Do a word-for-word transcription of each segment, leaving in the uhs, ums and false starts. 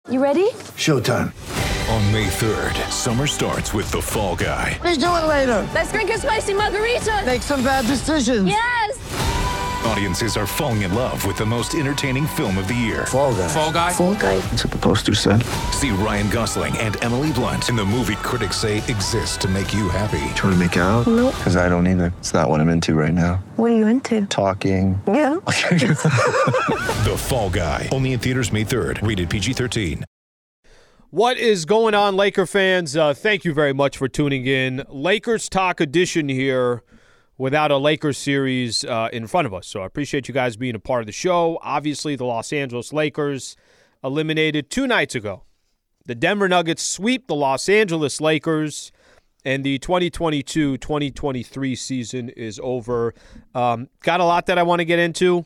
You ready? Showtime. On May third, summer starts with The Fall Guy. Let's do it later. Let's drink a spicy margarita. Make some bad decisions. Yes. Audiences are falling in love with the most entertaining film of the year. Fall Guy. Fall Guy? Fall Guy. That's what the poster said. See Ryan Gosling and Emily Blunt in the movie critics say exists to make you happy. Trying to make it out? Nope. Because I don't either. It's not what I'm into right now. What are you into? Talking. Yeah. The Fall Guy. Only in theaters May third. Rated P G thirteen. What is going on, Laker fans? Uh, thank you very much for tuning in. Lakers Talk edition here without a Lakers series uh, in front of us. So I appreciate you guys being a part of the show. Obviously, the Los Angeles Lakers eliminated two nights ago. The Denver Nuggets sweep the Los Angeles Lakers, and the twenty twenty-two twenty twenty-three season is over. Um, got a lot that I want to get into.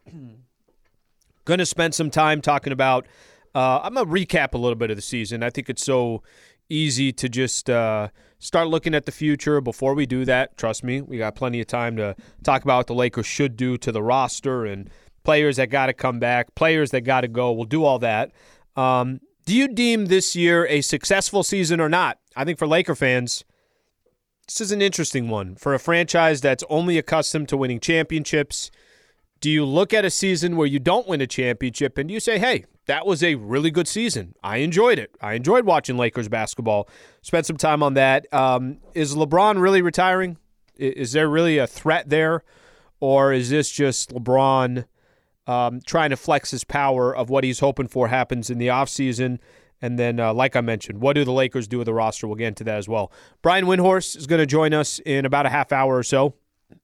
Going to spend some time talking about Uh, I'm going to recap a little bit of the season. I think it's so easy to just uh, start looking at the future. Before we do that, trust me, we got plenty of time to talk about what the Lakers should do to the roster and players that got to come back, players that got to go. We'll do all that. Um, do you deem this year a successful season or not? I think for Laker fans, this is an interesting one. For a franchise that's only accustomed to winning championships, do you look at a season where you don't win a championship and you say, hey, that was a really good season. I enjoyed it. I enjoyed watching Lakers basketball. Spent some time on that. Um, is LeBron really retiring? Is there really a threat there? Or is this just LeBron um, trying to flex his power of what he's hoping for happens in the offseason? And then, uh, like I mentioned, what do the Lakers do with the roster? We'll get into that as well. Brian Windhorst is going to join us in about a half hour or so.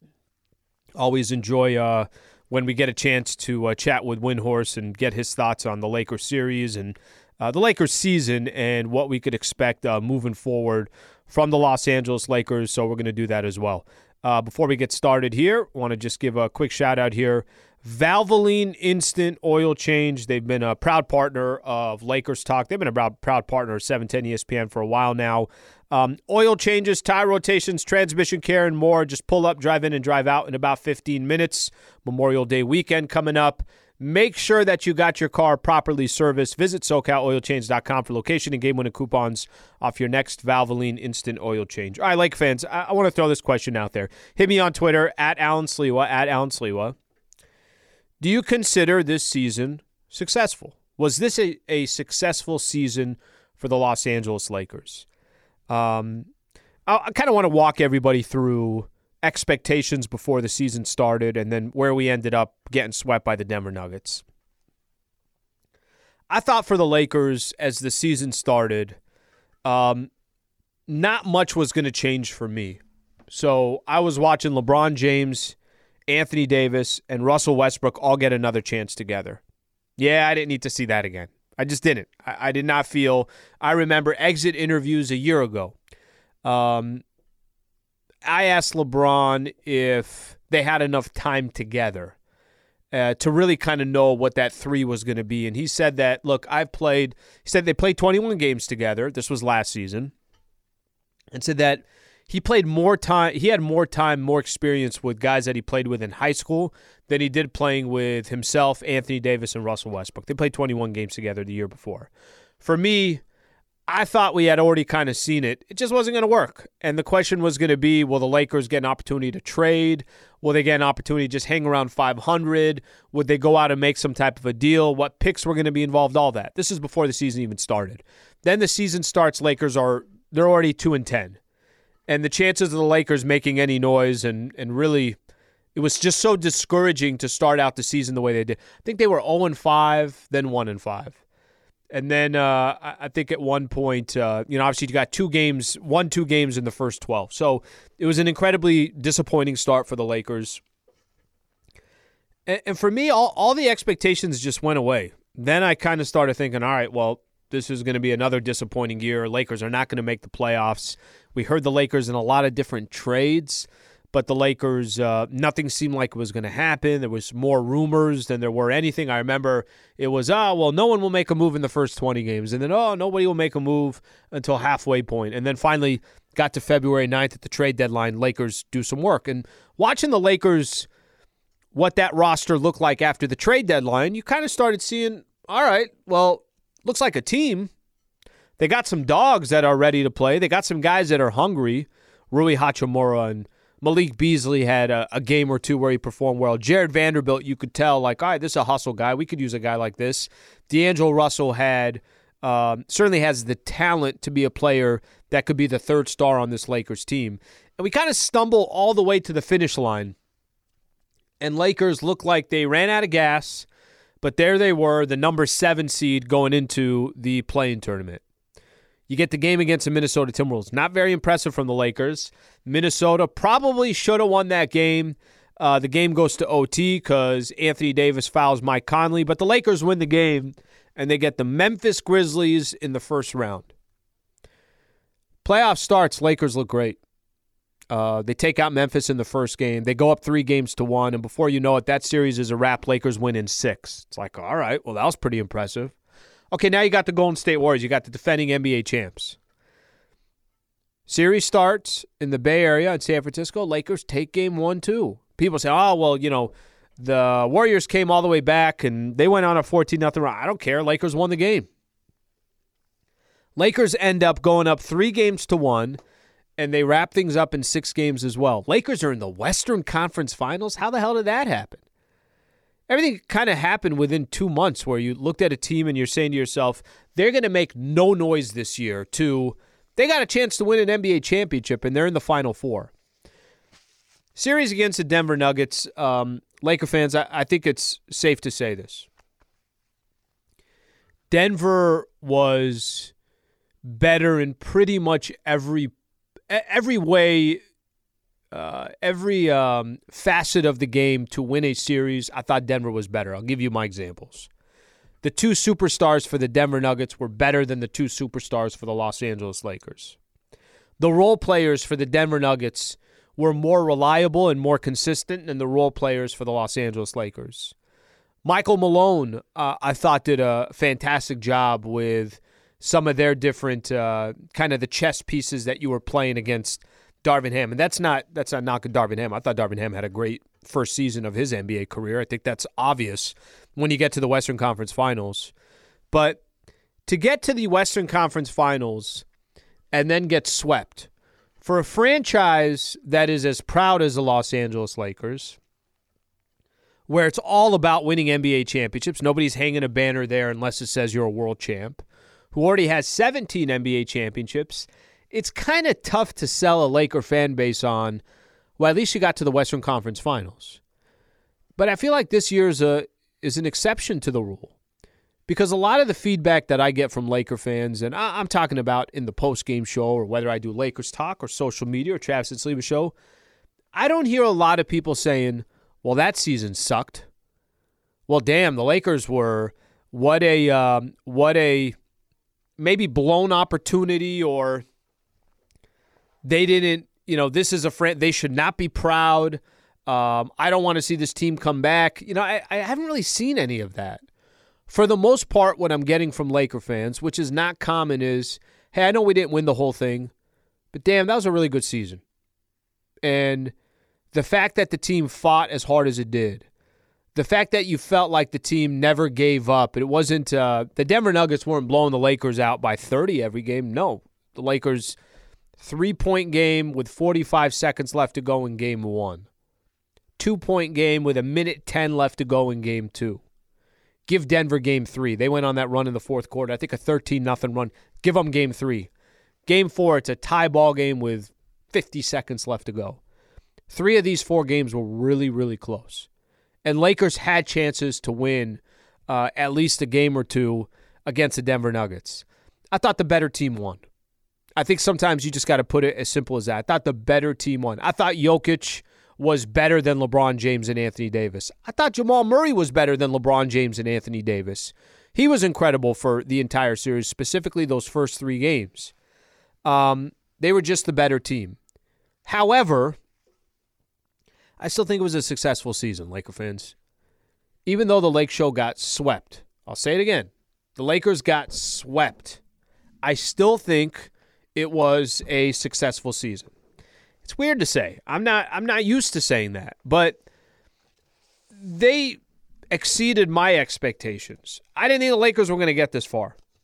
Always enjoy uh, when we get a chance to uh, chat with Windhorst and get his thoughts on the Lakers series and uh, the Lakers season and what we could expect uh, moving forward from the Los Angeles Lakers. So we're going to do that as well. Uh, before we get started here, I want to just give a quick shout out here. Valvoline Instant Oil Change. They've been a proud partner of Lakers Talk. They've been a proud, proud partner of seven ten E S P N for a while now. Um, oil changes, tire rotations, transmission care, and more. Just pull up, drive in, and drive out in about fifteen minutes. Memorial Day weekend coming up. Make sure that you got your car properly serviced. Visit SoCal Oil Change dot com for location and game-winning coupons off your next Valvoline Instant Oil Change. All right, Lake fans, I, I want to throw this question out there. Hit me on Twitter, at Alan Sliwa, at Alan Sliwa. Do you consider this season successful? Was this a, a successful season for the Los Angeles Lakers? Um, I, I kind of want to walk everybody through expectations before the season started and then where we ended up getting swept by the Denver Nuggets. I thought for the Lakers as the season started, um, not much was going to change for me. So I was watching LeBron James, Anthony Davis, and Russell Westbrook all get another chance together. Yeah, I didn't need to see that again. I just didn't. I, I did not feel. I remember exit interviews a year ago. Um, I asked LeBron if they had enough time together uh, to really kind of know what that three was going to be. And he said that, look, I've played, he said they played twenty-one games together. This was last season. And said that he played more time, he had more time, more experience with guys that he played with in high school than he did playing with himself, Anthony Davis, and Russell Westbrook. They played twenty-one games together the year before. For me, I thought we had already kind of seen it. It just wasn't going to work. And the question was going to be, will the Lakers get an opportunity to trade? Will they get an opportunity to just hang around five hundred? Would they go out and make some type of a deal? What picks were going to be involved? All that. This is before the season even started. Then the season starts, Lakers are, they're already two and ten. And the chances of the Lakers making any noise and and really, it was just so discouraging to start out the season the way they did. I think they were oh and five, then one and five. And then uh, I think at one point, uh, you know, obviously you got two games, one, two games in the first twelve. So it was an incredibly disappointing start for the Lakers. And, and for me, all, all the expectations just went away. Then I kind of started thinking, all right, well, this is going to be another disappointing year. Lakers are not going to make the playoffs. We heard the Lakers in a lot of different trades, but the Lakers, uh, nothing seemed like it was going to happen. There was more rumors than there were anything. I remember it was, oh, well, no one will make a move in the first twenty games. And then, oh, nobody will make a move until halfway point. And then finally got to February ninth at the trade deadline, Lakers do some work. And watching the Lakers, what that roster looked like after the trade deadline, you kind of started seeing, all right, well, looks like a team. They got some dogs that are ready to play. They got some guys that are hungry. Rui Hachimura and Malik Beasley had a, a game or two where he performed well. Jared Vanderbilt, you could tell, like, all right, this is a hustle guy. We could use a guy like this. D'Angelo Russell had um, certainly has the talent to be a player that could be the third star on this Lakers team. And we kind of stumble all the way to the finish line. And Lakers looked like they ran out of gas, but there they were, the number seven seed going into the play-in tournament. You get the game against the Minnesota Timberwolves. Not very impressive from the Lakers. Minnesota probably should have won that game. Uh, the game goes to O T because Anthony Davis fouls Mike Conley, but the Lakers win the game, and they get the Memphis Grizzlies in the first round. Playoff starts, Lakers look great. Uh, they take out Memphis in the first game. They go up three games to one, and before you know it, that series is a wrap. Lakers win in six. It's like, all right, well, that was pretty impressive. Okay, now you got the Golden State Warriors. You got the defending N B A champs. Series starts in the Bay Area in San Francisco. Lakers take game one, two. People say, oh, well, you know, the Warriors came all the way back, and they went on a fourteen nothing run. I don't care. Lakers won the game. Lakers end up going up three games to one, and they wrap things up in six games as well. Lakers are in the Western Conference Finals. How the hell did that happen? Everything kind of happened within two months where you looked at a team and you're saying to yourself, they're going to make no noise this year, to they got a chance to win an N B A championship, and they're in the Final Four. Series against the Denver Nuggets, um, Laker fans, I, I think it's safe to say this. Denver was better in pretty much every every way, uh, every um, facet of the game to win a series. I thought Denver was better. I'll give you my examples. The two superstars for the Denver Nuggets were better than the two superstars for the Los Angeles Lakers. The role players for the Denver Nuggets were more reliable and more consistent than the role players for the Los Angeles Lakers. Michael Malone, uh, I thought, did a fantastic job with some of their different uh, kind of the chess pieces that you were playing against Darvin Ham. And that's not that's not knocking Darvin Ham. I thought Darvin Ham had a great first season of his N B A career. I think that's obvious when you get to the Western Conference Finals. But to get to the Western Conference Finals and then get swept, for a franchise that is as proud as the Los Angeles Lakers, where it's all about winning N B A championships, nobody's hanging a banner there unless it says you're a world champ, who already has seventeen N B A championships, it's kind of tough to sell a Laker fan base on, well, at least you got to the Western Conference Finals. But I feel like this year is, a, is an exception to the rule, because a lot of the feedback that I get from Laker fans, and I, I'm talking about in the post-game show or whether I do Lakers Talk or social media or Travis and Sliwa show, I don't hear a lot of people saying, well, that season sucked. Well, damn, the Lakers were, what a, um, what a, maybe blown opportunity, or they didn't, you know, this is a friend, they should not be proud. Um, I don't want to see this team come back. You know, I, I haven't really seen any of that. For the most part, what I'm getting from Laker fans, which is not common, is, hey, I know we didn't win the whole thing, but damn, that was a really good season. And the fact that the team fought as hard as it did, the fact that you felt like the team never gave up, it wasn't, uh, the Denver Nuggets weren't blowing the Lakers out by thirty every game. No, the Lakers, three-point game with forty-five seconds left to go in game one. Two-point game with a minute ten left to go in game two. Give Denver game three. They went on that run in the fourth quarter. I think a thirteen nothing run. Give them game three. Game four, it's a tie ball game with fifty seconds left to go. Three of these four games were really, really close. And Lakers had chances to win uh, at least a game or two against the Denver Nuggets. I thought the better team won. I think sometimes you just got to put it as simple as that. I thought the better team won. I thought Jokic was better than LeBron James and Anthony Davis. I thought Jamal Murray was better than LeBron James and Anthony Davis. He was incredible for the entire series, specifically those first three games. Um, they were just the better team. However, I still think it was a successful season, Laker fans. Even though the Lake Show got swept, I'll say it again, the Lakers got swept, I still think it was a successful season. It's weird to say. I'm not I'm not used to saying that, but they exceeded my expectations. I didn't think the Lakers were going to get this far.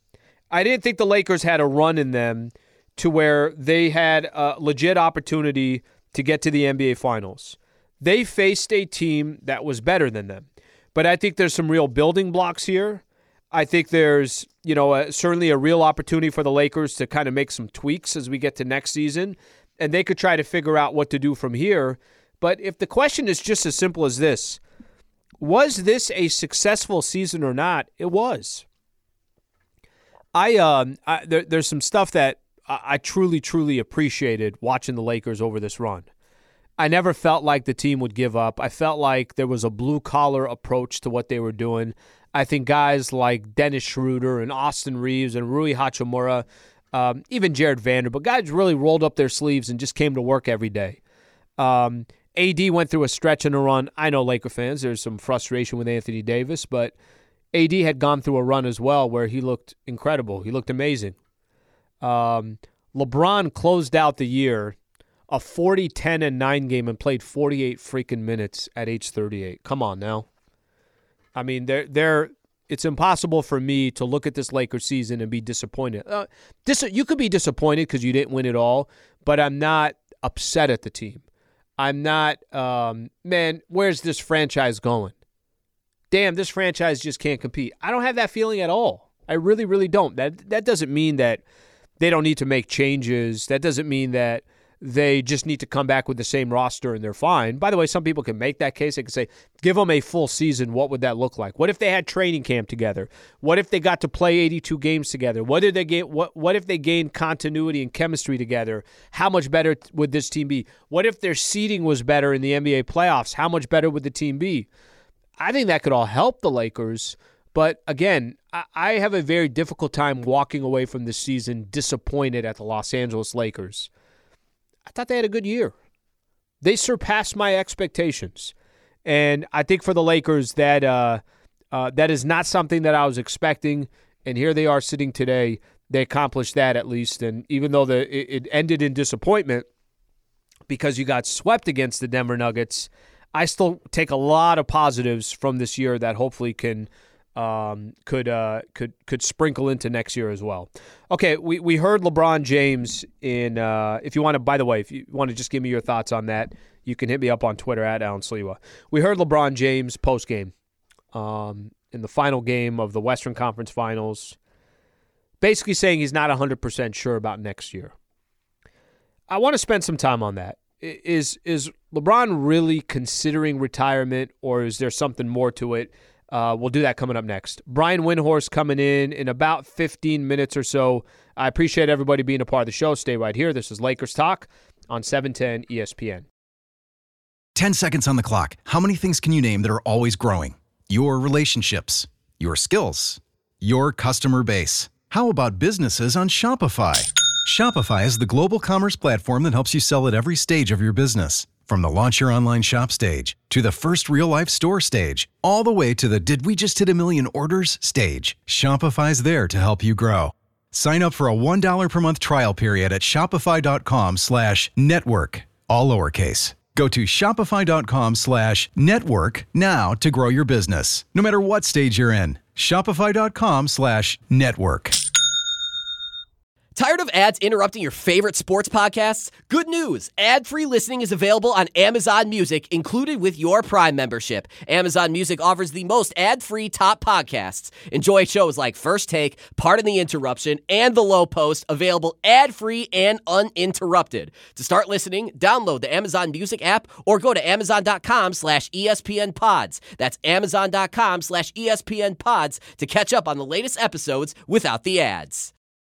I didn't think the Lakers had a run in them to where they had a legit opportunity to get to the N B A Finals. They faced a team that was better than them. But I think there's some real building blocks here. I think there's, you know, a, certainly a real opportunity for the Lakers to kind of make some tweaks as we get to next season, and they could try to figure out what to do from here. But if the question is just as simple as this, was this a successful season or not? It was. I, um, I there, there's some stuff that I, I truly, truly appreciated watching the Lakers over this run. I never felt like the team would give up. I felt like there was a blue-collar approach to what they were doing. I think guys like Dennis Schroeder and Austin Reeves and Rui Hachimura, um, even Jared Vanderbilt, guys really rolled up their sleeves and just came to work every day. Um, A D went through a stretch in a run. I know Laker fans, there's some frustration with Anthony Davis, but A D had gone through a run as well where he looked incredible. He looked amazing. Um, LeBron closed out the year a forty, ten, and nine game and played forty-eight freaking minutes at age thirty-eight. Come on now. I mean, they're, they're, it's impossible for me to look at this Lakers season and be disappointed. Uh, dis- you could be disappointed because you didn't win it all, but I'm not upset at the team. I'm not, um, man, where's this franchise going? Damn, this franchise just can't compete. I don't have that feeling at all. I really, really don't. That that doesn't mean that they don't need to make changes. That doesn't mean that they just need to come back with the same roster and they're fine. By the way, some people can make that case. They can say, give them a full season. What would that look like? What if they had training camp together? What if they got to play eighty-two games together? What did they get? What What if they gained continuity and chemistry together? How much better would this team be? What if their seeding was better in the N B A playoffs? How much better would the team be? I think that could all help the Lakers. But again, I, I have a very difficult time walking away from this season disappointed at the Los Angeles Lakers. I thought they had a good year. They surpassed my expectations. And I think for the Lakers, that uh, uh, that is not something that I was expecting. And here they are sitting today. They accomplished that at least. And even though the it, it ended in disappointment because you got swept against the Denver Nuggets, I still take a lot of positives from this year that hopefully can um, could uh, could could sprinkle into next year as well. Okay, we, we heard LeBron James in. Uh, if you want to, by the way, if you want to just give me your thoughts on that, you can hit me up on Twitter at Alan Sliwa. We heard LeBron James post game um, in the final game of the Western Conference Finals, basically saying he's not one hundred percent sure about next year. I want to spend some time on that. Is is LeBron really considering retirement, or is there something more to it? Uh, we'll do that coming up next. Brian Windhorst coming in in about fifteen minutes or so. I appreciate everybody being a part of the show. Stay right here. This is Lakers Talk on seven ten E S P N. ten seconds on the clock. How many things can you name that are always growing? Your relationships, your skills, your customer base. How about businesses on Shopify? Shopify is the global commerce platform that helps you sell at every stage of your business. From the launch your online shop stage, to the first real-life store stage, all the way to the did we just hit a million orders stage, Shopify's there to help you grow. Sign up for a one dollar per month trial period at shopify.com slash network, all lowercase. Go to shopify.com slash network now to grow your business, no matter what stage you're in. Shopify.com slash network. Tired of ads interrupting your favorite sports podcasts? Good news! Ad-free listening is available on Amazon Music, included with your Prime membership. Amazon Music offers the most ad-free top podcasts. Enjoy shows like First Take, Pardon the Interruption, and The Low Post, available ad-free and uninterrupted. To start listening, download the Amazon Music app or go to amazon.com slash ESPN pods. That's amazon.com slash ESPN pods to catch up on the latest episodes without the ads.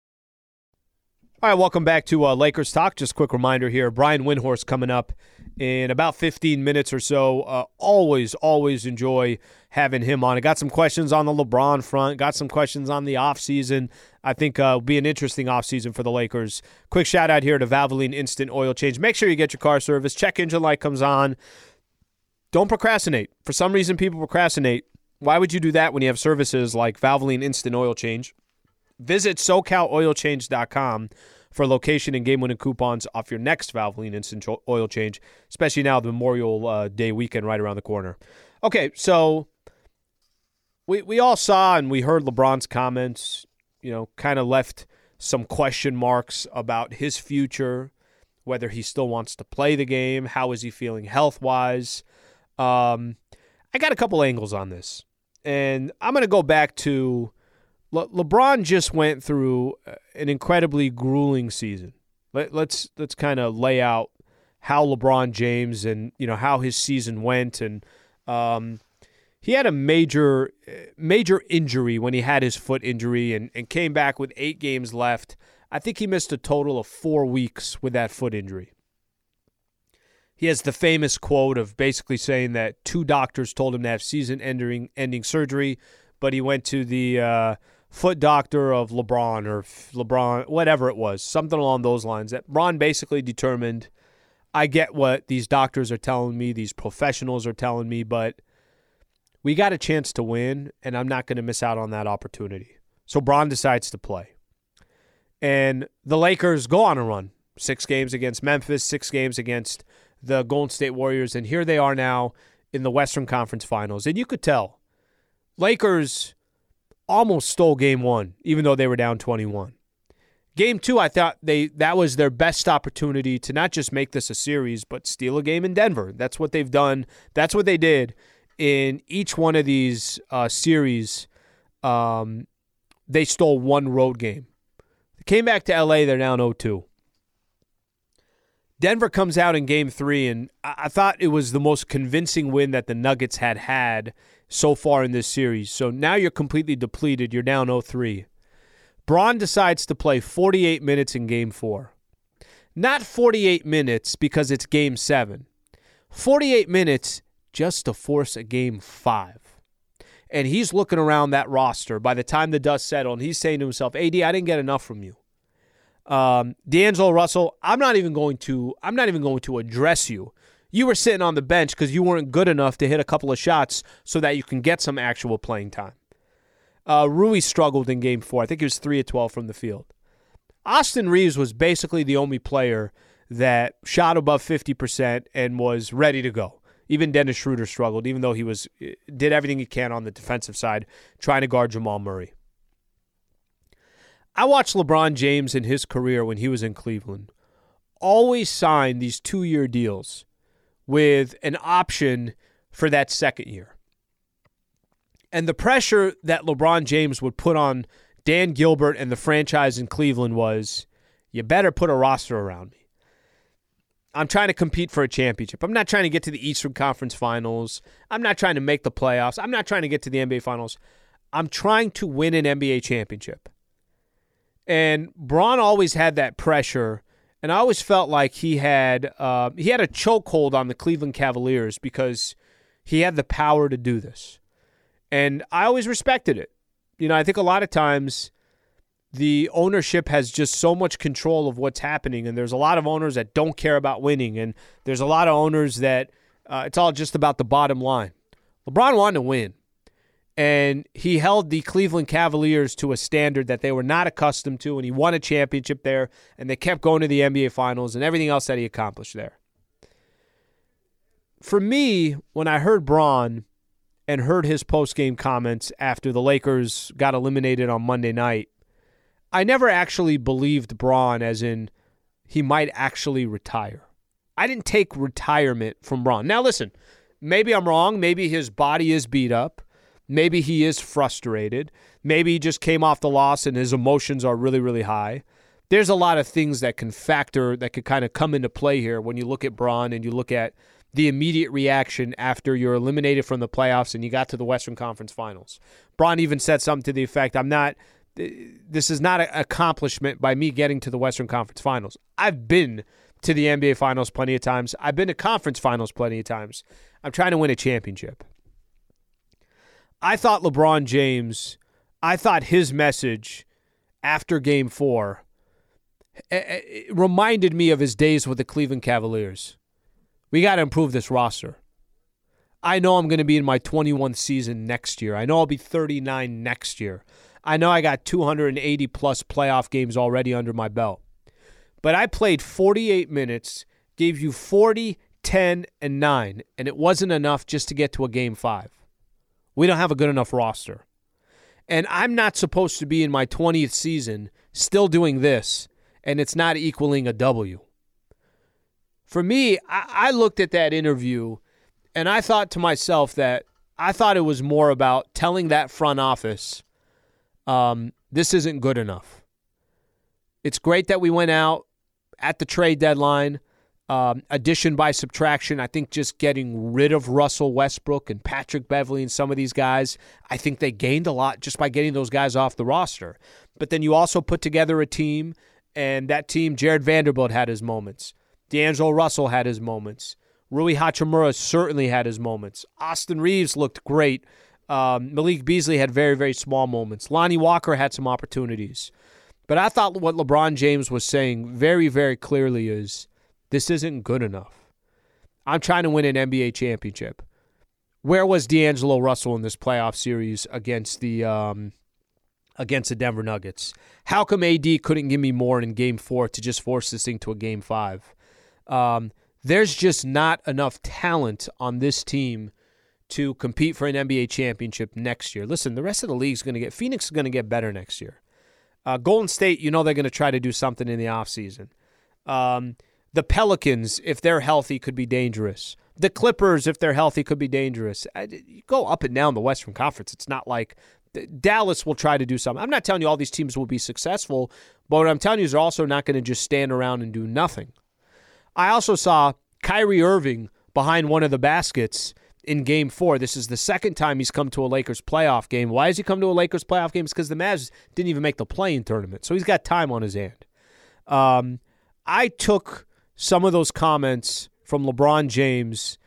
All right, welcome back to uh, Lakers Talk. Just a quick reminder here, Brian Windhorst coming up in about fifteen minutes or so. Uh, always, always enjoy having him on. I got some questions on the LeBron front, got some questions on the offseason. I think uh, it'll be an interesting offseason for the Lakers. Quick shout-out here to Valvoline Instant Oil Change. Make sure you get your car serviced. Check engine light comes on. Don't procrastinate. For some reason, people procrastinate. Why would you do that when you have services like Valvoline Instant Oil Change? Visit so cal oil change dot com for location and game-winning coupons off your next Valvoline Instant Oil Change, especially now the Memorial uh, Day weekend right around the corner. Okay, so we we all saw and we heard LeBron's comments. you know, kind of left some question marks about his future, whether he still wants to play the game, how is he feeling health-wise. Um, I got a couple angles on this, and I'm going to go back to Le- LeBron just went through an incredibly grueling season. Let, let's let's kind of lay out how LeBron James and you know how his season went, and um, he had a major major injury when he had his foot injury, and, and came back with eight games left. I think he missed a total of four weeks with that foot injury. He has the famous quote of basically saying that two doctors told him to have season-ending ending surgery, but he went to the uh, foot doctor of LeBron or LeBron, whatever it was, something along those lines. That Bron basically determined, I get what these doctors are telling me, these professionals are telling me, but we got a chance to win, and I'm not going to miss out on that opportunity. So Bron decides to play. And the Lakers go on a run. Six games against Memphis, six games against the Golden State Warriors, and here they are now in the Western Conference Finals. And you could tell, Lakers almost stole game one, even though they were down twenty-one. Game two, I thought they that was their best opportunity to not just make this a series, but steal a game in Denver. That's what they've done. That's what they did in each one of these uh, series. Um, they stole one road game. They came back to L A, they're down oh two. Denver comes out in game three, and I thought it was the most convincing win that the Nuggets had had so far in this series. So now you're completely depleted. You're down oh three. Bron decides to play forty-eight minutes in game four. Not forty-eight minutes because it's game seven. forty-eight minutes just to force a game five. And he's looking around that roster by the time the dust settled, and he's saying to himself, A D, I didn't get enough from you. Um, D'Angelo Russell, I'm not even going to I'm not even going to address you. You were sitting on the bench because you weren't good enough to hit a couple of shots so that you can get some actual playing time. Uh, Rui struggled in game four. I think he was three of twelve from the field. Austin Reeves was basically the only player that shot above fifty percent and was ready to go. Even Dennis Schroeder struggled, even though he was did everything he can on the defensive side trying to guard Jamal Murray. I watched LeBron James in his career when he was in Cleveland always sign these two-year deals with an option for that second year. And the pressure that LeBron James would put on Dan Gilbert and the franchise in Cleveland was, you better put a roster around me. I'm trying to compete for a championship. I'm not trying to get to the Eastern Conference Finals. I'm not trying to make the playoffs. I'm not trying to get to the N B A Finals. I'm trying to win an N B A championship. And Bron always had that pressure, and I always felt like he had uh, he had a chokehold on the Cleveland Cavaliers because he had the power to do this. And I always respected it. You know, I think a lot of times the ownership has just so much control of what's happening, and there's a lot of owners that don't care about winning, and there's a lot of owners that uh, it's all just about the bottom line. LeBron wanted to win. And he held the Cleveland Cavaliers to a standard that they were not accustomed to, and he won a championship there, and they kept going to the N B A Finals and everything else that he accomplished there. For me, when I heard Bron and heard his post-game comments after the Lakers got eliminated on Monday night, I never actually believed Bron as in he might actually retire. I didn't take retirement from Bron. Now listen, maybe I'm wrong. Maybe his body is beat up. Maybe he is frustrated. Maybe he just came off the loss and his emotions are really, really high. There's a lot of things that can factor, that could kind of come into play here when you look at Bron and you look at the immediate reaction after you're eliminated from the playoffs and you got to the Western Conference Finals. Bron even said something to the effect, I'm not, this is not an accomplishment by me getting to the Western Conference Finals. I've been to the N B A Finals plenty of times. I've been to conference finals plenty of times. I'm trying to win a championship. I thought LeBron James, I thought his message after game four it reminded me of his days with the Cleveland Cavaliers. We got to improve this roster. I know I'm going to be in my twenty-first season next year. I know I'll be thirty-nine next year. I know I got two hundred eighty plus playoff games already under my belt. But I played forty-eight minutes, gave you forty, ten, and nine, and it wasn't enough just to get to a game five. We don't have a good enough roster. And I'm not supposed to be in my twentieth season still doing this, and it's not equaling a W. For me, I, I looked at that interview, and I thought to myself that I thought it was more about telling that front office, um, this isn't good enough. It's great that we went out at the trade deadline, um, addition by subtraction. I think just getting rid of Russell Westbrook and Patrick Beverley and some of these guys, I think they gained a lot just by getting those guys off the roster. But then you also put together a team, and that team, Jared Vanderbilt had his moments. D'Angelo Russell had his moments. Rui Hachimura certainly had his moments. Austin Reeves looked great. Um, Malik Beasley had very, very small moments. Lonnie Walker had some opportunities. But I thought what LeBron James was saying very, very clearly is this isn't good enough. I'm trying to win an N B A championship. Where was D'Angelo Russell in this playoff series against the um, against the Denver Nuggets? How come A D couldn't give me more in Game four to just force this thing to a Game five? Um, there's just not enough talent on this team to compete for an N B A championship next year. Listen, the rest of the league's going to get – Phoenix is going to get better next year. Uh, Golden State, you know they're going to try to do something in the offseason. Um, the Pelicans, if they're healthy, could be dangerous. The Clippers, if they're healthy, could be dangerous. I, you go up and down the Western Conference. It's not like – Dallas will try to do something. I'm not telling you all these teams will be successful, but what I'm telling you is they're also not going to just stand around and do nothing. I also saw Kyrie Irving behind one of the baskets in Game four. This is the second time he's come to a Lakers playoff game. Why has he come to a Lakers playoff game? It's because the Mavs didn't even make the play-in tournament, so he's got time on his hand. Um, I took some of those comments from LeBron James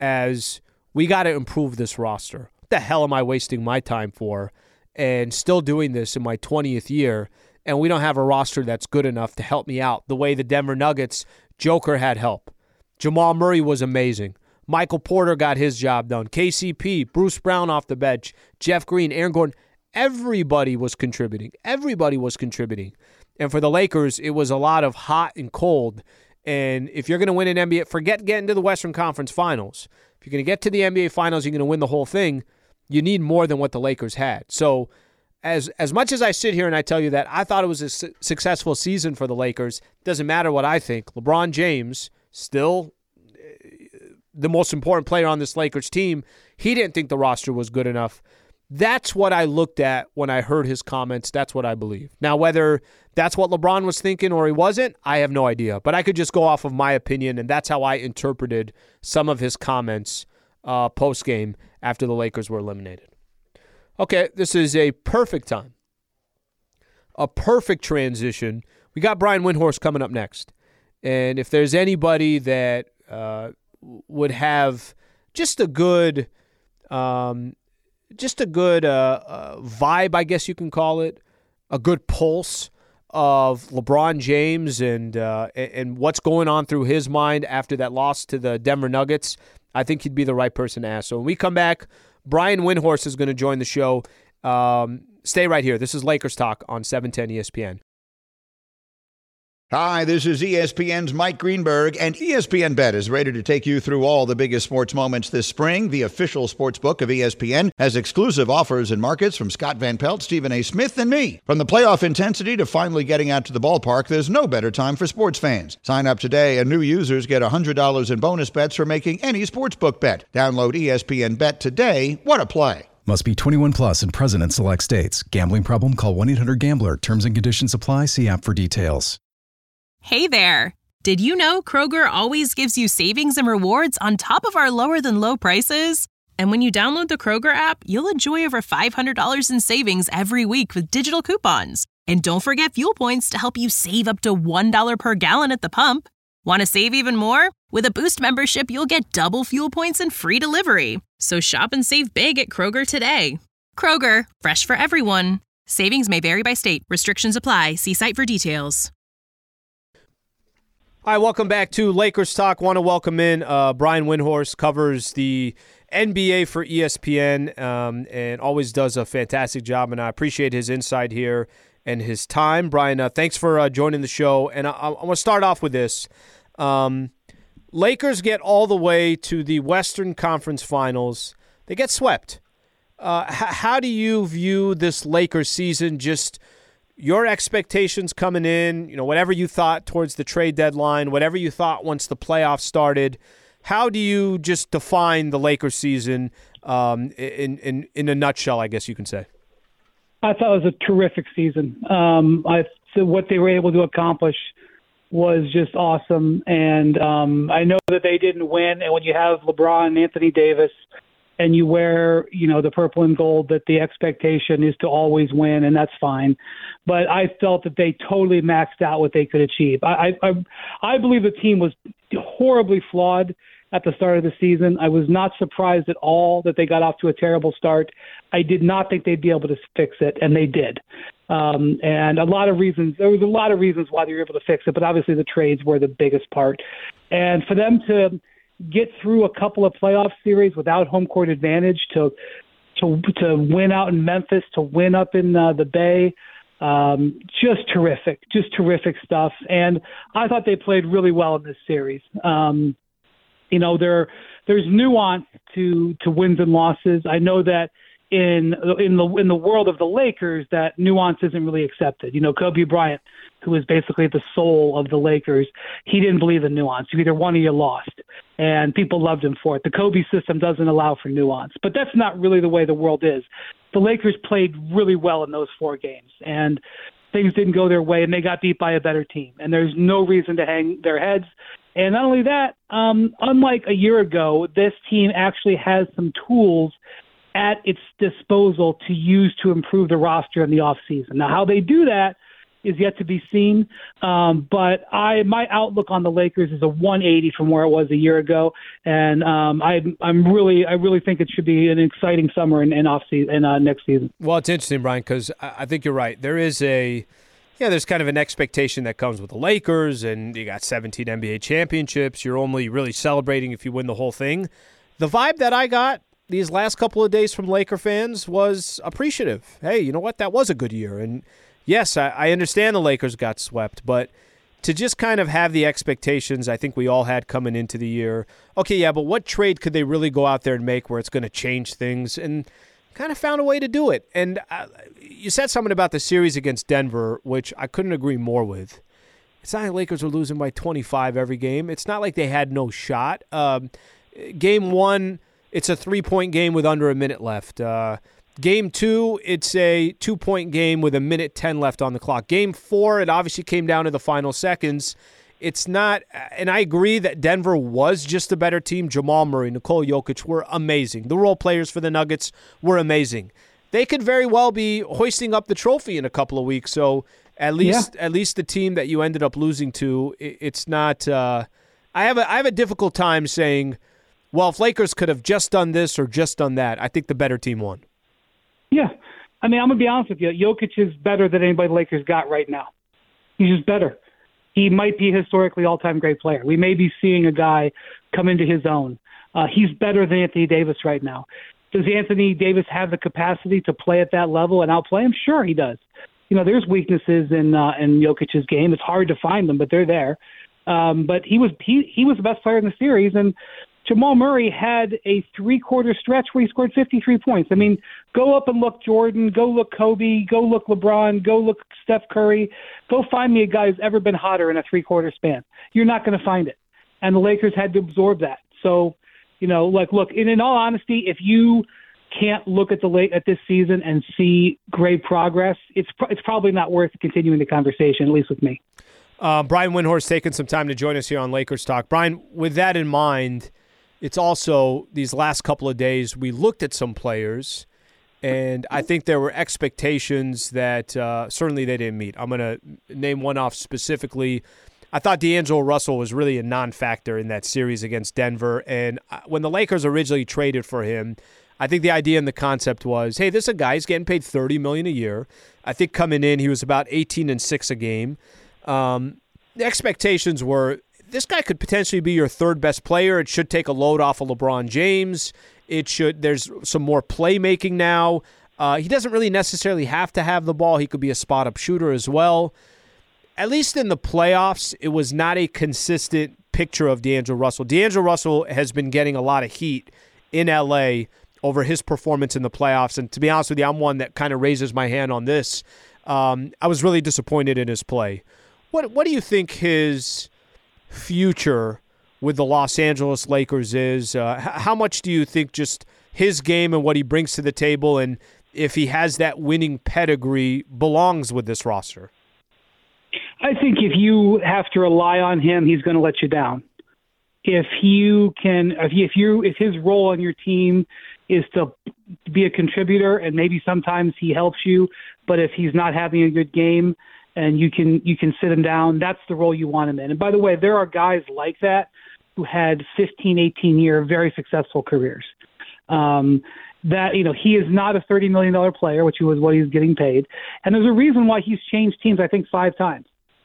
as we got to improve this roster. What the hell am I wasting my time for and still doing this in my twentieth year, and we don't have a roster that's good enough to help me out the way the Denver Nuggets – Joker had help. Jamal Murray was amazing. Michael Porter got his job done. K C P, Bruce Brown off the bench, Jeff Green, Aaron Gordon. Everybody was contributing. Everybody was contributing. And for the Lakers, it was a lot of hot and cold. And if you're going to win an N B A, forget getting to the Western Conference Finals. If you're going to get to the N B A Finals, you're going to win the whole thing. You need more than what the Lakers had. So As as much as I sit here and I tell you that I thought it was a su- successful season for the Lakers, doesn't matter what I think. LeBron James, still the most important player on this Lakers team, he didn't think the roster was good enough. That's what I looked at when I heard his comments. That's what I believe. Now, whether that's what LeBron was thinking or he wasn't, I have no idea. But I could just go off of my opinion, and that's how I interpreted some of his comments uh, post-game after the Lakers were eliminated. Okay, this is a perfect time, a perfect transition. We got Brian Windhorst coming up next. And if there's anybody that uh, would have just a good um, just a good uh, uh, vibe, I guess you can call it, a good pulse of LeBron James and, uh, and what's going on through his mind after that loss to the Denver Nuggets, I think he'd be the right person to ask. So when we come back, Brian Windhorst is going to join the show. Um, stay right here. This is Lakers Talk on seven ten E S P N. Hi, this is E S P N's Mike Greenberg, and E S P N Bet is ready to take you through all the biggest sports moments this spring. The official sports book of E S P N has exclusive offers and markets from Scott Van Pelt, Stephen A. Smith, and me. From the playoff intensity to finally getting out to the ballpark, there's no better time for sports fans. Sign up today, and new users get one hundred dollars in bonus bets for making any sportsbook bet. Download E S P N Bet today. What a play. Must be twenty-one plus and present in select states. Gambling problem? Call one eight hundred gambler. Terms and conditions apply. See app for details. Hey there! Did you know Kroger always gives you savings and rewards on top of our lower-than-low prices? And when you download the Kroger app, you'll enjoy over five hundred dollars in savings every week with digital coupons. And don't forget fuel points to help you save up to one dollar per gallon at the pump. Want to save even more? With a Boost membership, you'll get double fuel points and free delivery. So shop and save big at Kroger today. Kroger, fresh for everyone. Savings may vary by state. Restrictions apply. See site for details. Hi, welcome back to Lakers Talk. Want to welcome in uh, Brian Windhorst, covers the N B A for E S P N um, and always does a fantastic job, and I appreciate his insight here and his time. Brian, uh, thanks for uh, joining the show, and I, I want to start off with this. Um, Lakers get all the way to the Western Conference Finals. They get swept. Uh, h- how do you view this Lakers season? Just your expectations coming in, you know, whatever you thought towards the trade deadline, whatever you thought once the playoffs started. How do you just define the Lakers season um, in, in in a nutshell, I guess you can say? I thought it was a terrific season. Um, I so what they were able to accomplish was just awesome. And um, I know that they didn't win. And when you have LeBron and Anthony Davis and you wear, you know, the purple and gold, that the expectation is to always win, and that's fine. But I felt that they totally maxed out what they could achieve. I, I, I believe the team was horribly flawed at the start of the season. I was not surprised at all that they got off to a terrible start. I did not think they'd be able to fix it, and they did. Um, and a lot of reasons, there was a lot of reasons why they were able to fix it, but obviously the trades were the biggest part. And for them to get through a couple of playoff series without home court advantage, to to to win out in Memphis, to win up in uh, the Bay, um, just terrific, just terrific stuff. And I thought they played really well in this series. Um, you know, there there's nuance to to wins and losses. I know that in in the in the world of the Lakers, that nuance isn't really accepted. You know, Kobe Bryant, who is basically the soul of the Lakers, he didn't believe in nuance. You either won or you lost, and people loved him for it. The Kobe system doesn't allow for nuance, but that's not really the way the world is. The Lakers played really well in those four games, and things didn't go their way, and they got beat by a better team. And there's no reason to hang their heads. And not only that, um, unlike a year ago, this team actually has some tools at its disposal to use to improve the roster in the offseason. Now, how they do that is yet to be seen. Um, but I, my outlook on the Lakers is a one eighty from where it was a year ago, and um, I, I'm really, I really think it should be an exciting summer and, and off season and uh, next season. Well, it's interesting, Brian, because I, I think you're right. There is a, yeah, there's kind of an expectation that comes with the Lakers, and you got seventeen N B A championships. You're only really celebrating if you win the whole thing. The vibe that I got these last couple of days from Laker fans was appreciative. Hey, you know what? That was a good year. And yes, I, I understand the Lakers got swept, but to just kind of have the expectations I think we all had coming into the year, okay, yeah, but what trade could they really go out there and make where it's going to change things? And kind of found a way to do it. And uh, you said something about the series against Denver, which I couldn't agree more with. It's not like Lakers were losing by twenty-five every game. It's not like they had no shot. Um, game one, it's a three-point game with under a minute left. Uh, game two, it's a two-point game with a minute ten left on the clock. Game four, it obviously came down to the final seconds. It's not, and I agree that Denver was just a better team. Jamal Murray, Nikola Jokic were amazing. The role players for the Nuggets were amazing. They could very well be hoisting up the trophy in a couple of weeks. So at least, yeah. at least the team that you ended up losing to, it's not. Uh, I have a I have a difficult time saying, well, if Lakers could have just done this or just done that, I think the better team won. Yeah. I mean, I'm going to be honest with you. Jokic is better than anybody the Lakers got right now. He's just better. He might be a historically all-time great player. We may be seeing a guy come into his own. Uh, he's better than Anthony Davis right now. Does Anthony Davis have the capacity to play at that level and outplay him? Sure, he does. You know, there's weaknesses in uh, in Jokic's game. It's hard to find them, but they're there. Um, but he was he, he was the best player in the series, and Jamal Murray had a three-quarter stretch where he scored fifty-three points. I mean, go up and look Jordan, go look Kobe, go look LeBron, go look Steph Curry. Go find me a guy who's ever been hotter in a three-quarter span. You're not going to find it. And the Lakers had to absorb that. So, you know, like, look, and in all honesty, if you can't look at the late at this season and see great progress, it's it's probably not worth continuing the conversation, at least with me. Uh, Brian Windhorst taking some time to join us here on Lakers Talk. Brian, with that in mind, it's also these last couple of days we looked at some players, and I think there were expectations that uh, certainly they didn't meet. I'm going to name one off specifically. I thought D'Angelo Russell was really a non-factor in that series against Denver, and when the Lakers originally traded for him, I think the idea and the concept was, hey, this is a guy who's getting paid thirty million dollars a year. I think coming in, he was about eighteen and six a game. Um, the expectations were, this guy could potentially be your third best player. It should take a load off of LeBron James. It should. There's some more playmaking now. Uh, he doesn't really necessarily have to have the ball. He could be a spot-up shooter as well. At least in the playoffs, it was not a consistent picture of D'Angelo Russell. D'Angelo Russell has been getting a lot of heat in L A over his performance in the playoffs. And to be honest with you, I'm one that kind of raises my hand on this. Um, I was really disappointed in his play. What What do you think his future with the Los Angeles Lakers is? Uh, h- how much do you think just his game and what he brings to the table, and if he has that winning pedigree, belongs with this roster? I think if you have to rely on him, he's going to let you down. If you can, if you, if you, if his role on your team is to be a contributor, and maybe sometimes he helps you, but if he's not having a good game, and you can you can sit him down, that's the role you want him in. And by the way, there are guys like that who had fifteen, eighteen year very successful careers. Um, that, you know, he is not a thirty million dollars player, which was what he's getting paid. And there's a reason why he's changed teams, I think, five times.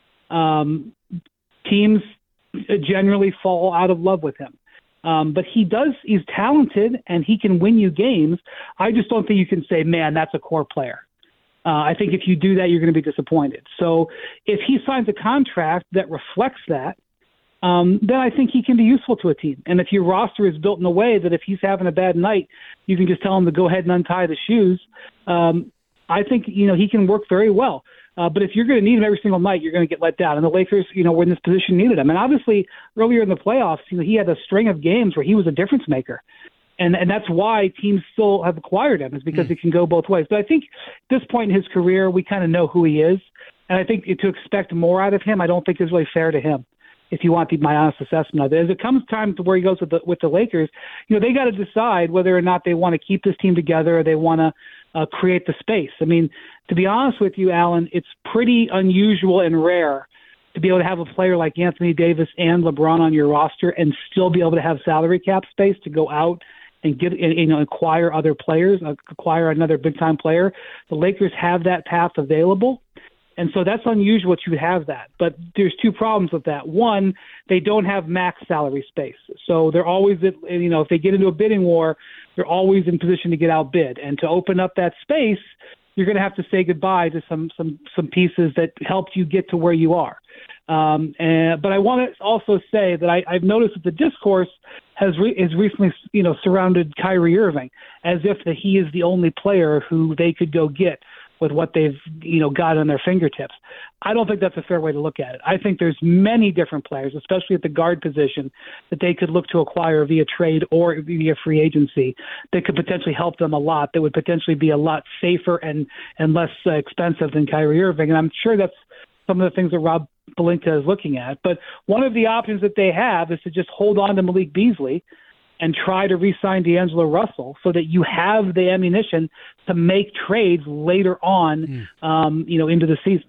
Um, teams generally fall out of love with him. Um, but he does, he's talented and he can win you games. I just don't think you can say, man, that's a core player. Uh, I think if you do that, you're going to be disappointed. So if he signs a contract that reflects that, um, then I think he can be useful to a team. And if your roster is built in a way that if he's having a bad night, you can just tell him to go ahead and untie the shoes, um, I think, you know, he can work very well. Uh, but if you're going to need him every single night, you're going to get let down. And the Lakers, you know, were in this position, needed him. And obviously, earlier in the playoffs, you know, he had a string of games where he was a difference maker. And and that's why teams still have acquired him, is because mm. it can go both ways. But I think at this point in his career, we kind of know who he is. And I think to expect more out of him, I don't think is really fair to him, if you want my honest assessment of it. As it comes time to where he goes with the, with the Lakers, you know, they got to decide whether or not they want to keep this team together, or they want to uh, create the space. I mean, to be honest with you, Alan, it's pretty unusual and rare to be able to have a player like Anthony Davis and LeBron on your roster and still be able to have salary cap space to go out and get, you know, acquire other players, acquire another big-time player. The Lakers have that path available, and so that's unusual that you would have that. But there's two problems with that. One, they don't have max salary space, so they're always, you know, if they get into a bidding war, they're always in position to get outbid. And to open up that space, you're going to have to say goodbye to some some some pieces that helped you get to where you are. Um, and, but I want to also say that I, I've noticed that the discourse has re, is recently, you know, surrounded Kyrie Irving as if that he is the only player who they could go get with what they've, you know, got on their fingertips. I don't think that's a fair way to look at it. I think there's many different players, especially at the guard position, that they could look to acquire via trade or via free agency that could potentially help them a lot, that would potentially be a lot safer and, and less uh, expensive than Kyrie Irving. And I'm sure that's some of the things that Rob Pelinka is looking at. But one of the options that they have is to just hold on to Malik Beasley and try to re-sign D'Angelo Russell so that you have the ammunition to make trades later on, mm. um, you know, into the season.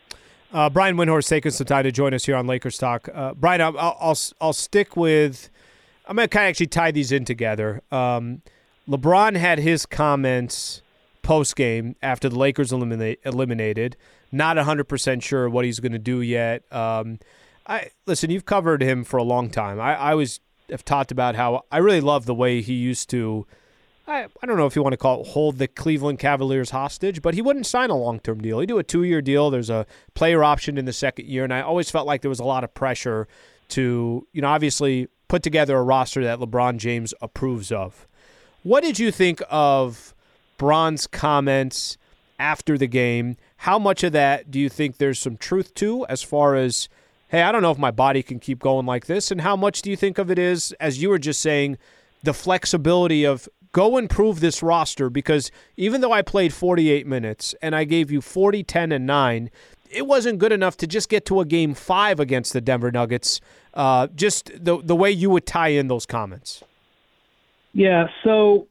Uh, Brian Windhorst taking some time to join us here on Lakers Talk. Uh, Brian, I'll, I'll I'll stick with. I'm going to kind of actually tie these in together. Um, LeBron had his comments post game after the Lakers eliminate, eliminated. Not one hundred percent sure what he's going to do yet. Um, I listen. You've covered him for a long time. I, I was. have talked about how I really love the way he used to, I, I don't know if you want to call it hold the Cleveland Cavaliers hostage, but he wouldn't sign a long-term deal. He'd do a two-year deal. There's a player option in the second year, and I always felt like there was a lot of pressure to, you know, obviously put together a roster that LeBron James approves of. What did you think of Bron's comments after the game? How much of that do you think there's some truth to, as far as, hey, I don't know if my body can keep going like this, and how much do you think of it is, as you were just saying, the flexibility of go improve this roster? Because even though I played forty-eight minutes and I gave you forty, ten, and nine, it wasn't good enough to just get to a game five against the Denver Nuggets, uh, just the, the way you would tie in those comments. Yeah, so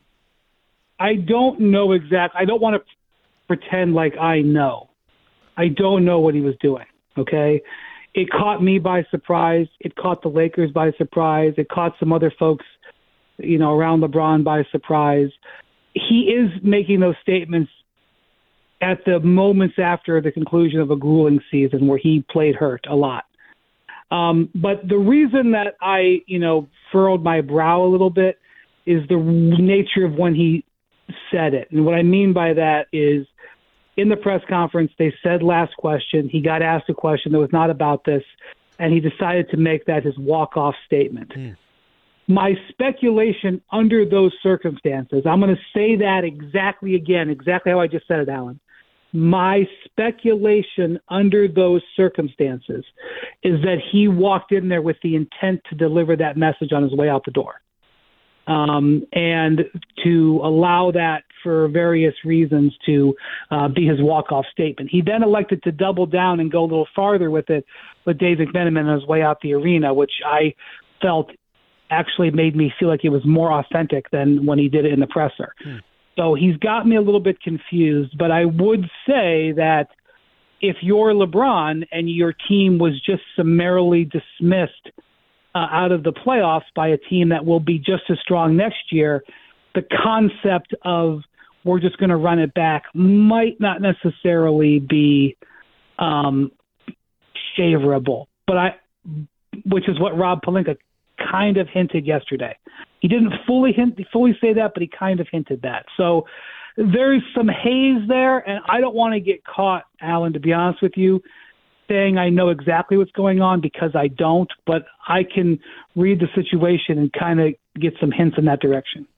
I don't know exactly. I don't want to pretend like I know. I don't know what he was doing, okay? It caught me by surprise. It caught the Lakers by surprise. It caught some other folks, you know, around LeBron by surprise. He is making those statements at the moments after the conclusion of a grueling season where he played hurt a lot. Um, but the reason that I, you know, furrowed my brow a little bit is the nature of when he said it. And what I mean by that is, in the press conference, they said last question. He got asked a question that was not about this, and he decided to make that his walk-off statement. Mm. My speculation under those circumstances, I'm going to say that exactly again, exactly how I just said it, Alan. My speculation under those circumstances is that he walked in there with the intent to deliver that message on his way out the door. Um, and to allow that for various reasons to uh, be his walk-off statement. He then elected to double down and go a little farther with it with Dave McMenamin on his way out the arena, which I felt actually made me feel like it was more authentic than when he did it in the presser. Hmm. So he's got me a little bit confused, but I would say that if you're LeBron and your team was just summarily dismissed uh, out of the playoffs by a team that will be just as strong next year, the concept of we're just going to run it back might not necessarily be um, favorable. But I, which is what Rob Pelinka kind of hinted yesterday. He didn't fully hint, fully say that, but he kind of hinted that. So there's some haze there, and I don't want to get caught, Alan, to be honest with you, saying I know exactly what's going on because I don't, but I can read the situation and kind of get some hints in that direction.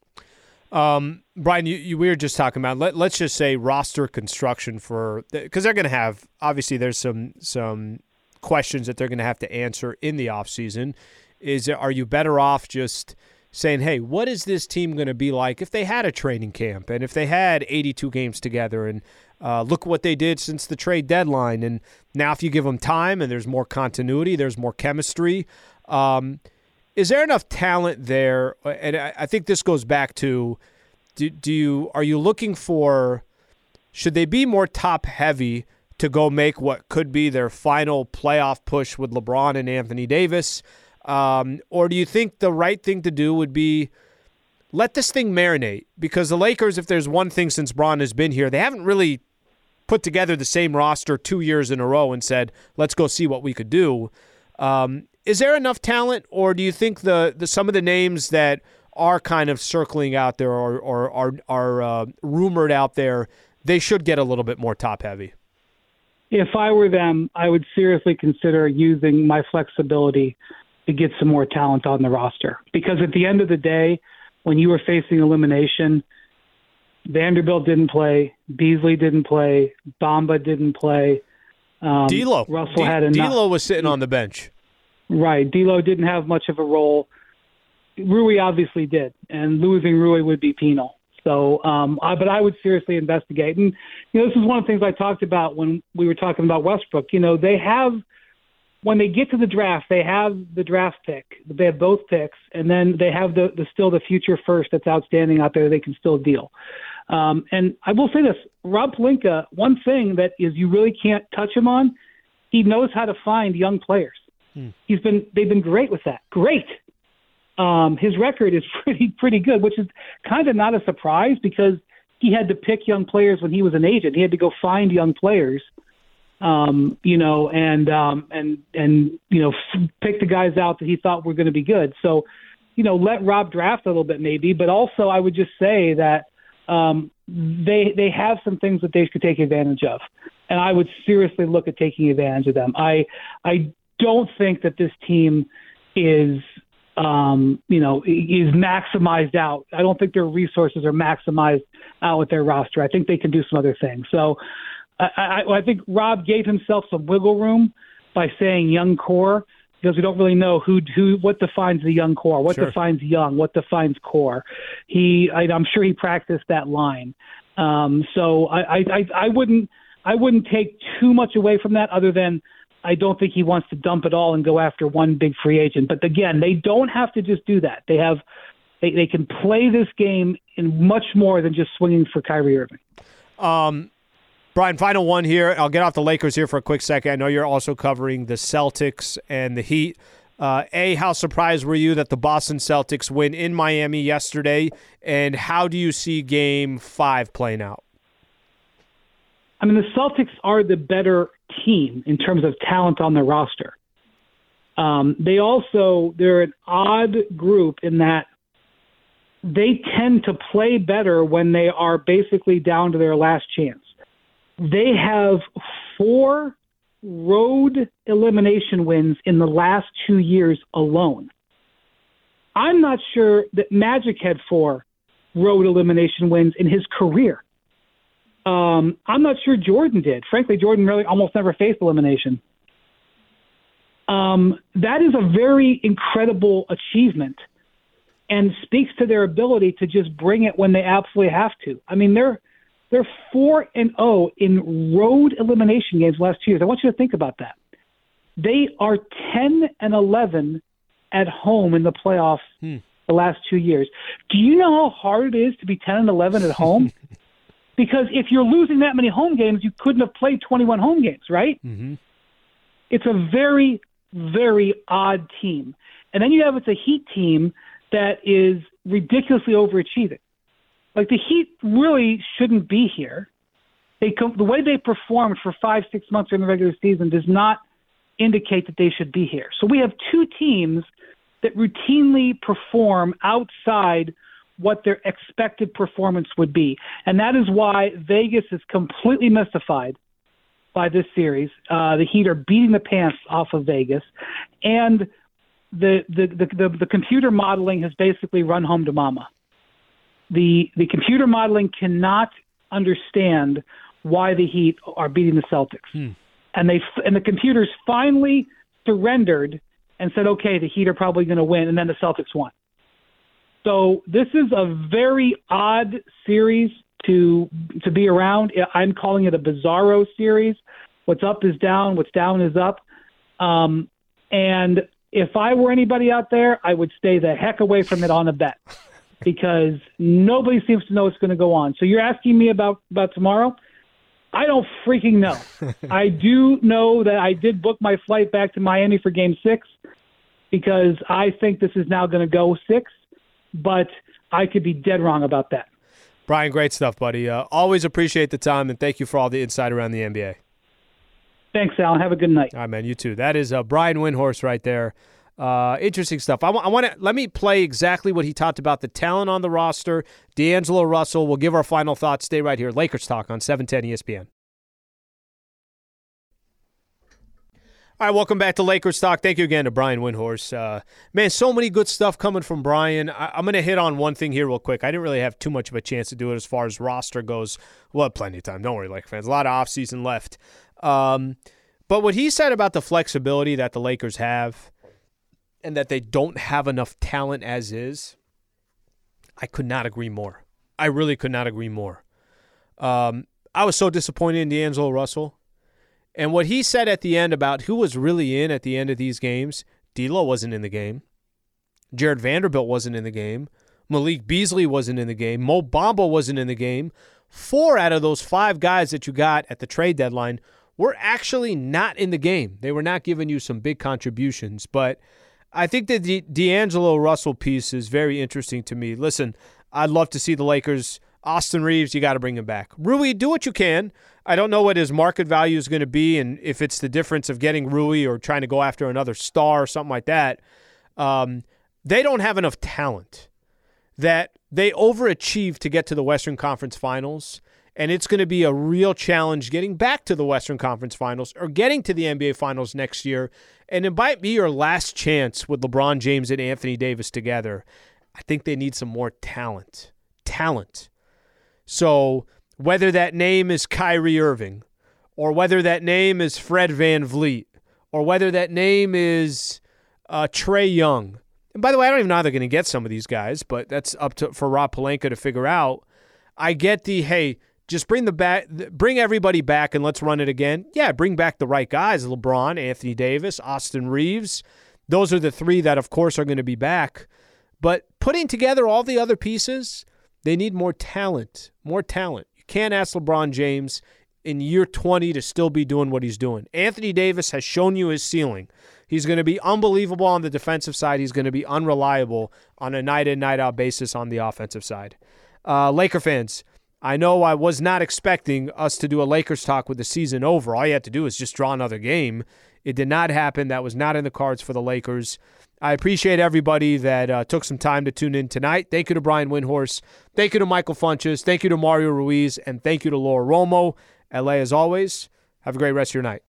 Um, Brian, you, you, we were just talking about, let, let's just say roster construction for, because they're going to have, obviously there's some some questions that they're going to have to answer in the offseason. Is, are you better off just saying, hey, what is this team going to be like if they had a training camp and if they had eighty-two games together and uh, look what they did since the trade deadline, and now if you give them time and there's more continuity, there's more chemistry, um, is there enough talent there? And I, I think this goes back to, do, do you are you looking for, should they be more top-heavy to go make what could be their final playoff push with LeBron and Anthony Davis? Um, or do you think the right thing to do would be let this thing marinate? Because the Lakers, if there's one thing since Bron has been here, they haven't really put together the same roster two years in a row and said, let's go see what we could do. Um, is there enough talent, or do you think the, the some of the names that are kind of circling out there or, or are, are uh, rumored out there, they should get a little bit more top-heavy? If I were them, I would seriously consider using my flexibility to get some more talent on the roster. Because at the end of the day, when you were facing elimination, Vanderbilt didn't play, Beasley didn't play, Bamba didn't play. Um, D'Lo. Russell D- had enough. D'Lo was sitting on the bench. Right. D'Lo didn't have much of a role. Rui obviously did, and losing Rui would be penal. So, um, I, but I would seriously investigate. And, you know, this is one of the things I talked about when we were talking about Westbrook. You know, they have, when they get to the draft, they have the draft pick. They have both picks, and then they have the, the still the future first that's outstanding out there they can still deal. Um, and I will say this, Rob Pelinka, one thing that is you really can't touch him on, he knows how to find young players. Hmm. He's been they've been great with that. Great. Um, his record is pretty pretty good, which is kind of not a surprise because he had to pick young players when he was an agent. He had to go find young players. Um, you know, and, um, and, and, you know, f- pick the guys out that he thought were going to be good. So, you know, let Rob draft a little bit maybe, but also I would just say that, um, they, they have some things that they could take advantage of, and I would seriously look at taking advantage of them. I, I don't think that this team is, um, you know, is maximized out. I don't think their resources are maximized out with their roster. I think they can do some other things. So, I, I, I think Rob gave himself some wiggle room by saying young core, because we don't really know who who what defines the young core, what sure. defines young, what defines core. He, I, I'm sure he practiced that line. Um, so I, I, I wouldn't I wouldn't take too much away from that, other than I don't think he wants to dump it all and go after one big free agent. But again, they don't have to just do that. They have they, they can play this game in much more than just swinging for Kyrie Irving. Um. Brian, final one here. I'll get off the Lakers here for a quick second. I know you're also covering the Celtics and the Heat. Uh, a, how surprised were you that the Boston Celtics win in Miami yesterday? And how do you see game five playing out? I mean, the Celtics are the better team in terms of talent on the roster. Um, they also, they're an odd group in that they tend to play better when they are basically down to their last chance. They have four road elimination wins in the last two years alone. I'm not sure that Magic had four road elimination wins in his career. Um, I'm not sure Jordan did. Frankly, Jordan really almost never faced elimination. Um, that is a very incredible achievement and speaks to their ability to just bring it when they absolutely have to. I mean, they're they're four and oh in road elimination games the last two years. I want you to think about that. They are ten and eleven at home in the playoffs hmm. the last two years. Do you know how hard it is to be ten and eleven at home? Because if you're losing that many home games, you couldn't have played twenty-one home games, right? Mm-hmm. It's a very, very odd team. And then you have it's a Heat team that is ridiculously overachieving. Like, the Heat really shouldn't be here. They come, the way they performed for five, six months during the regular season does not indicate that they should be here. So we have two teams that routinely perform outside what their expected performance would be. And that is why Vegas is completely mystified by this series. Uh, the Heat are beating the pants off of Vegas. And the the, the, the the computer modeling has basically run home to mama. The the computer modeling cannot understand why the Heat are beating the Celtics. Hmm. And they and the computers finally surrendered and said, okay, the Heat are probably going to win, and then the Celtics won. So this is a very odd series to to be around. I'm calling it a bizarro series. What's up is down. What's down is up. Um, and if I were anybody out there, I would stay the heck away from it on a bet because nobody seems to know what's going to go on. So you're asking me about, about tomorrow? I don't freaking know. I do know that I did book my flight back to Miami for game six because I think this is now going to go six, but I could be dead wrong about that. Brian, great stuff, buddy. Uh, always appreciate the time, and thank you for all the insight around the N B A. Thanks, Alan. Have a good night. All right, man. You too. That is uh, Brian Windhorst right there. Uh, interesting stuff. I, w- I want to let me play exactly what he talked about, the talent on the roster. D'Angelo Russell. We'll give our final thoughts. Stay right here. Lakers Talk on seven ten E S P N. All right, welcome back to Lakers Talk. Thank you again to Brian Windhorst. Uh, man, so many good stuff coming from Brian. I- I'm going to hit on one thing here real quick. I didn't really have too much of a chance to do it as far as roster goes. We'll have plenty of time. Don't worry, Laker fans. A lot of offseason left. Um, but what he said about the flexibility that the Lakers have and that they don't have enough talent as is, I could not agree more. I really could not agree more. Um, I was so disappointed in D'Angelo Russell. And what he said at the end about who was really in at the end of these games, D'Lo wasn't in the game. Jared Vanderbilt wasn't in the game. Malik Beasley wasn't in the game. Mo Bamba wasn't in the game. Four out of those five guys that you got at the trade deadline were actually not in the game. They were not giving you some big contributions. But I think that the D'Angelo Russell piece is very interesting to me. Listen, I'd love to see the Lakers. Austin Reeves, you got to bring him back. Rui, do what you can. I don't know what his market value is going to be and if it's the difference of getting Rui or trying to go after another star or something like that. Um, they don't have enough talent that they overachieved to get to the Western Conference Finals, and it's going to be a real challenge getting back to the Western Conference Finals or getting to the N B A Finals next year, and it might be your last chance with LeBron James and Anthony Davis together. I think they need some more talent. Talent. So whether that name is Kyrie Irving or whether that name is Fred VanVleet or whether that name is uh, Trae Young. And by the way, I don't even know how they're going to get some of these guys, but that's up to for Rob Pelinka to figure out. I get the, hey, just bring the back, bring everybody back and let's run it again. Yeah, bring back the right guys, LeBron, Anthony Davis, Austin Reeves. Those are the three that, of course, are going to be back. But putting together all the other pieces, they need more talent, more talent. You can't ask LeBron James in year twenty to still be doing what he's doing. Anthony Davis has shown you his ceiling. He's going to be unbelievable on the defensive side. He's going to be unreliable on a night-in, night-out basis on the offensive side. Uh, Laker fans, I know I was not expecting us to do a Lakers talk with the season over. All you had to do is just draw another game. It did not happen. That was not in the cards for the Lakers. I appreciate everybody that uh, took some time to tune in tonight. Thank you to Brian Windhorst. Thank you to Michael Funches. Thank you to Mario Ruiz. And thank you to Laura Romo. L A, as always, have a great rest of your night.